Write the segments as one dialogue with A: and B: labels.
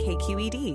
A: KQED.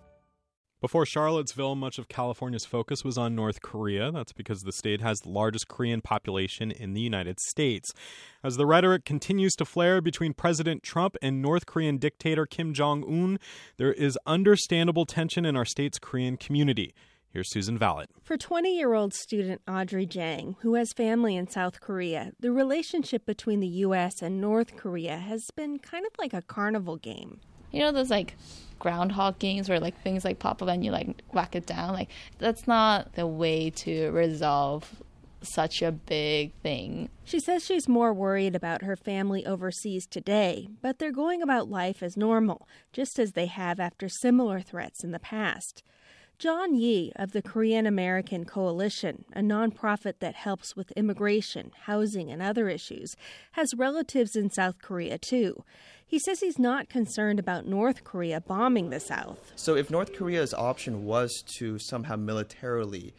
B: Before Charlottesville, much of California's focus was on North Korea. That's because the state has the largest Korean population in the United States. As the rhetoric continues to flare between President Trump and North Korean dictator Kim Jong-un, there is understandable tension in our state's Korean community. Here's Susan Vallet.
C: For 20-year-old student Audrey Jang, who has family in South Korea, the relationship between the U.S. and North Korea has been kind of like a carnival game.
D: You know those groundhog games where things pop up and you whack it down? That's not the way to resolve such a big thing.
C: She says she's more worried about her family overseas today, but they're going about life as normal, just as they have after similar threats in the past. John Yi of the Korean American Coalition, a nonprofit that helps with immigration, housing, and other issues, has relatives in South Korea, too. He says he's not concerned about North Korea bombing the South.
E: So if North Korea's option was to somehow militarily,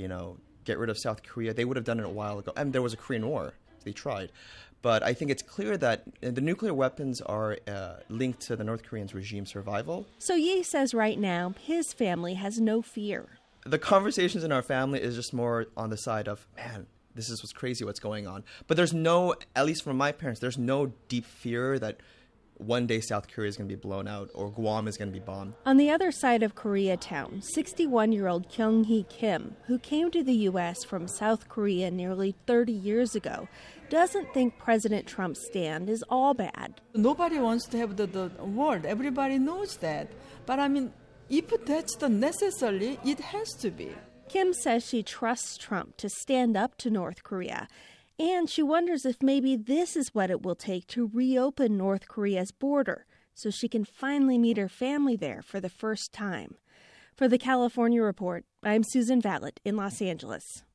E: get rid of South Korea, they would have done it a while ago. And there was a Korean War. They tried. But I think it's clear that the nuclear weapons are linked to the North Koreans' regime survival.
C: So Yi says right now his family has no fear.
E: The conversations in our family is just more on the side of, man, this is what's crazy what's going on. But there's no, at least from my parents, there's no deep fear that one day South Korea is going to be blown out or Guam is going to be bombed.
C: On the other side of Koreatown, 61-year-old Kyung-hee Kim, who came to the U.S. from South Korea nearly 30 years ago, doesn't think President Trump's stand is all bad.
F: Nobody wants to have the world. Everybody knows that. But if that's the necessary, it has to be.
C: Kim says she trusts Trump to stand up to North Korea. And she wonders if maybe this is what it will take to reopen North Korea's border so she can finally meet her family there for the first time. For the California Report, I'm Susan Vallet in Los Angeles.